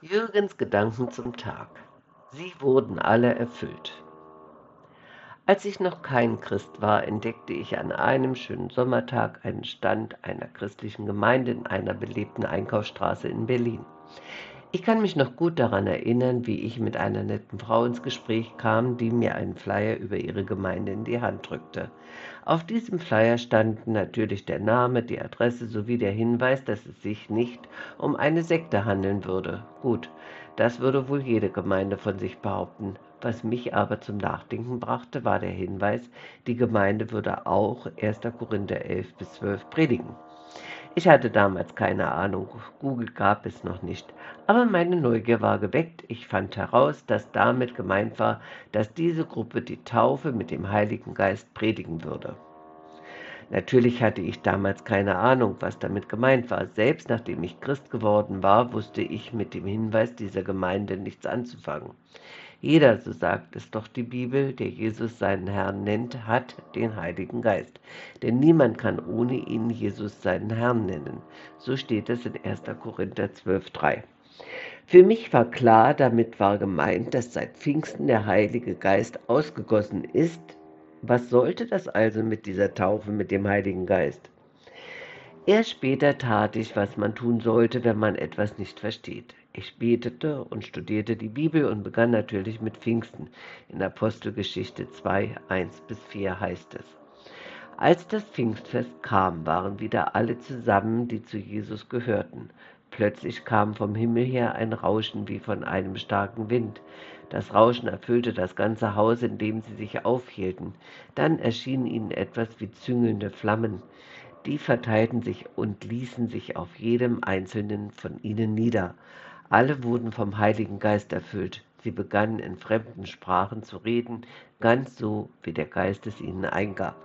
Jürgens Gedanken zum Tag. Sie wurden alle erfüllt. Als ich noch kein Christ war, entdeckte ich an einem schönen Sommertag einen Stand einer christlichen Gemeinde in einer belebten Einkaufsstraße in Berlin. Ich kann mich noch gut daran erinnern, wie ich mit einer netten Frau ins Gespräch kam, die mir einen Flyer über ihre Gemeinde in die Hand drückte. Auf diesem Flyer standen natürlich der Name, die Adresse sowie der Hinweis, dass es sich nicht um eine Sekte handeln würde. Gut, das würde wohl jede Gemeinde von sich behaupten. Was mich aber zum Nachdenken brachte, war der Hinweis, die Gemeinde würde auch 1. Korinther 11-12 predigen. Ich hatte damals keine Ahnung, Google gab es noch nicht, aber meine Neugier war geweckt. Ich fand heraus, dass damit gemeint war, dass diese Gruppe die Taufe mit dem Heiligen Geist predigen würde. Natürlich hatte ich damals keine Ahnung, was damit gemeint war. Selbst nachdem ich Christ geworden war, wusste ich mit dem Hinweis dieser Gemeinde nichts anzufangen. Jeder, so sagt es doch die Bibel, der Jesus seinen Herrn nennt, hat den Heiligen Geist. Denn niemand kann ohne ihn Jesus seinen Herrn nennen. So steht es in 1. Korinther 12,3. Für mich war klar, damit war gemeint, dass seit Pfingsten der Heilige Geist ausgegossen ist. Was sollte das also mit dieser Taufe mit dem Heiligen Geist? Erst später tat ich, was man tun sollte, wenn man etwas nicht versteht. Ich betete und studierte die Bibel und begann natürlich mit Pfingsten. In Apostelgeschichte 2, 1-4 heißt es. Als das Pfingstfest kam, waren wieder alle zusammen, die zu Jesus gehörten. Plötzlich kam vom Himmel her ein Rauschen wie von einem starken Wind. Das Rauschen erfüllte das ganze Haus, in dem sie sich aufhielten. Dann erschien ihnen etwas wie züngelnde Flammen. Die verteilten sich und ließen sich auf jedem einzelnen von ihnen nieder. Alle wurden vom Heiligen Geist erfüllt. Sie begannen in fremden Sprachen zu reden, ganz so, wie der Geist es ihnen eingab.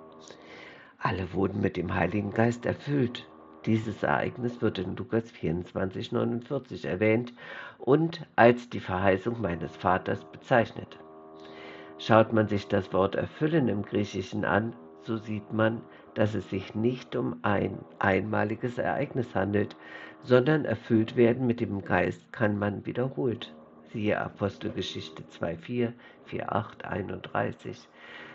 Alle wurden mit dem Heiligen Geist erfüllt. Dieses Ereignis wird in Lukas 24,49 erwähnt und als die Verheißung meines Vaters bezeichnet. Schaut man sich das Wort erfüllen im Griechischen an, so sieht man, dass es sich nicht um ein einmaliges Ereignis handelt, sondern erfüllt werden mit dem Geist kann man wiederholt. Siehe Apostelgeschichte 2,4, 4,8, 31,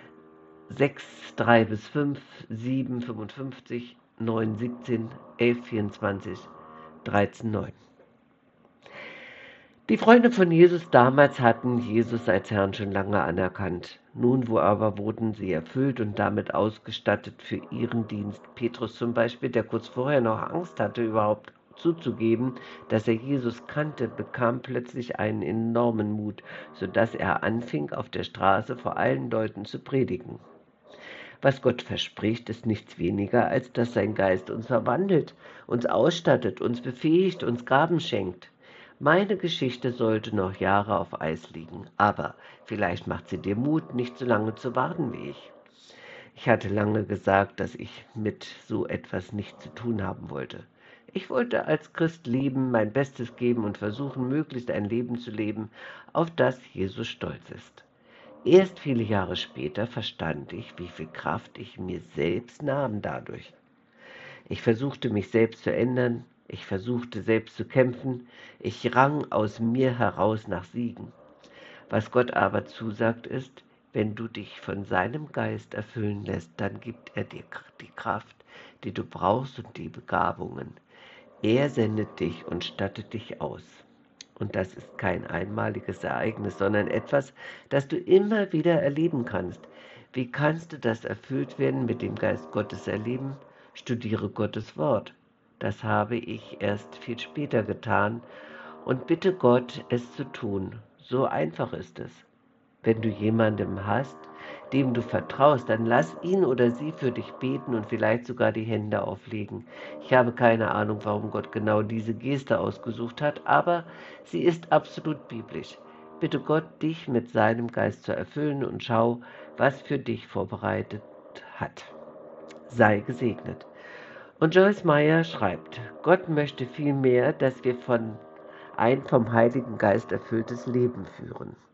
6, 3-5, 7, 55, 9, 17, 11, 24, 13, 9. Die Freunde von Jesus damals hatten Jesus als Herrn schon lange anerkannt. Nun wurden sie erfüllt und damit ausgestattet für ihren Dienst. Petrus zum Beispiel, der kurz vorher noch Angst hatte, überhaupt zuzugeben, dass er Jesus kannte, bekam plötzlich einen enormen Mut, sodass er anfing, auf der Straße vor allen Leuten zu predigen. Was Gott verspricht, ist nichts weniger, als dass sein Geist uns verwandelt, uns ausstattet, uns befähigt, uns Gaben schenkt. Meine Geschichte sollte noch Jahre auf Eis liegen, aber vielleicht macht sie dir Mut, nicht so lange zu warten wie ich. Ich hatte lange gesagt, dass ich mit so etwas nichts zu tun haben wollte. Ich wollte als Christ leben, mein Bestes geben und versuchen, möglichst ein Leben zu leben, auf das Jesus stolz ist. Erst viele Jahre später verstand ich, wie viel Kraft ich mir selbst nahm dadurch. Ich versuchte mich selbst zu ändern, ich versuchte selbst zu kämpfen, ich rang aus mir heraus nach Siegen. Was Gott aber zusagt ist, wenn du dich von seinem Geist erfüllen lässt, dann gibt er dir die Kraft, die du brauchst und die Begabungen. Er sendet dich und stattet dich aus. Und das ist kein einmaliges Ereignis, sondern etwas, das du immer wieder erleben kannst. Wie kannst du das erfüllt werden mit dem Geist Gottes erleben? Studiere Gottes Wort. Das habe ich erst viel später getan und bitte Gott, es zu tun. So einfach ist es. Wenn du jemandem hast, dem du vertraust, dann lass ihn oder sie für dich beten und vielleicht sogar die Hände auflegen. Ich habe keine Ahnung, warum Gott genau diese Geste ausgesucht hat, aber sie ist absolut biblisch. Bitte Gott, dich mit seinem Geist zu erfüllen und schau, was für dich vorbereitet hat. Sei gesegnet. Und Joyce Meyer schreibt, Gott möchte vielmehr, dass wir ein vom Heiligen Geist erfülltes Leben führen.